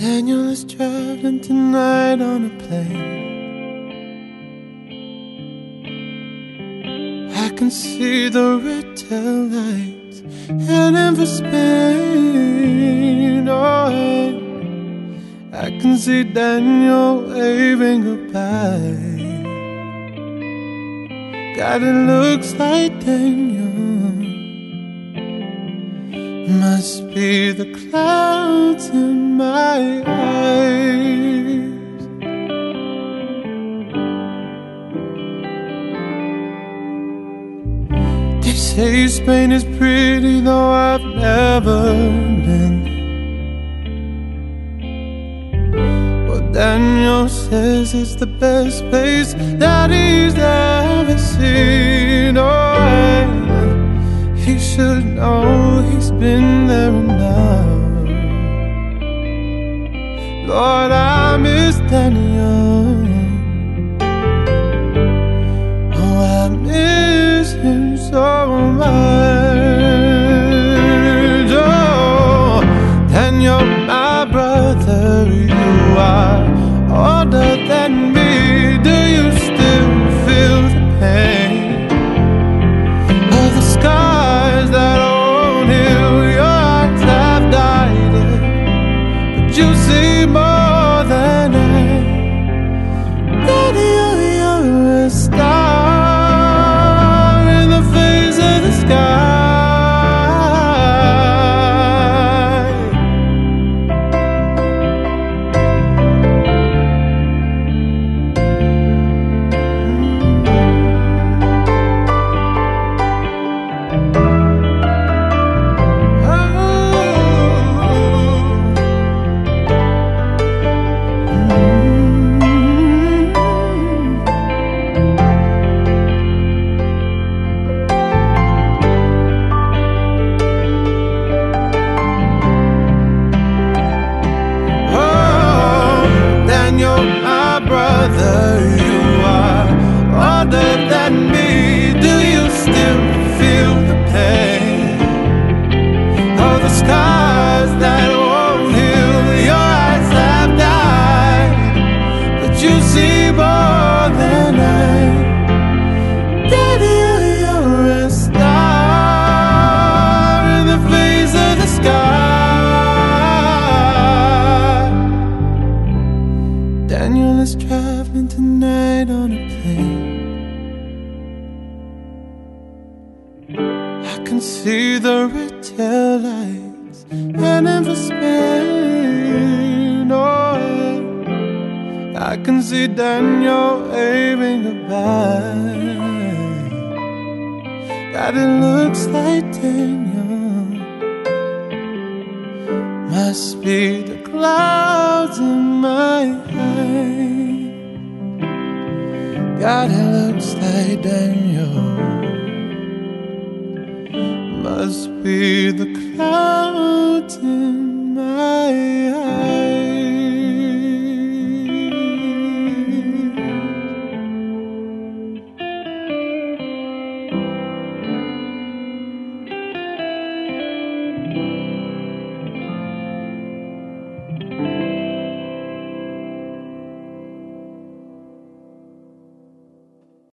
Daniel is traveling tonight on a plane. I can see the red tail lights heading for Spain. Oh, I can see Daniel waving goodbye. God, it looks like Daniel must be the clouds in my eyes. They say Spain is pretty, though I've never been. Well, Daniel says it's the best place that he's ever seen. Oh, he should know he's been there enough. Lord, I miss Daniel. Oh, I miss him so much. Oh, Daniel, my brother, you are older than me. Do you still feel the pain of the scars that won't heal? Your eyes have died, but you see more than I. Daniel, you're a star in the face of the sky. Daniel, my brother, you are older than me. Do you still feel the pain of the scars that won't heal? Your eyes have died, but you see more than I. Daniel, you're a star in the face of the sky. Daniel is traveling tonight on a plane. I can see the red tail lights heading for Spain. Oh, I can see Daniel waving goodbye. God, it looks like Daniel must be the clouds in my eyes. God, it looks like Daniel must be the clouds in